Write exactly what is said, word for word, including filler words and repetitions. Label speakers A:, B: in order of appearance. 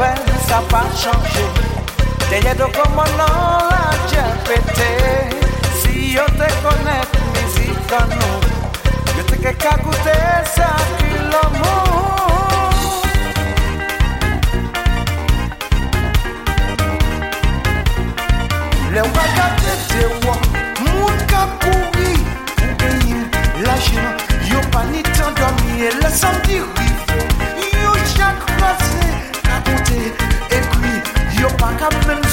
A: nouvelle, ça n'a pas changé. Derrière de comment on l'a déjà pété. Si on te connaît, musique en nous, je te qu'à écouter ça, qui l'amour. Les regarder des rois, moun ka couri pour gagner l'argent. Yo pas ni temps dormir, le samedi rive. Yo chaque croisé, à côté, et puis yo pas qu'à même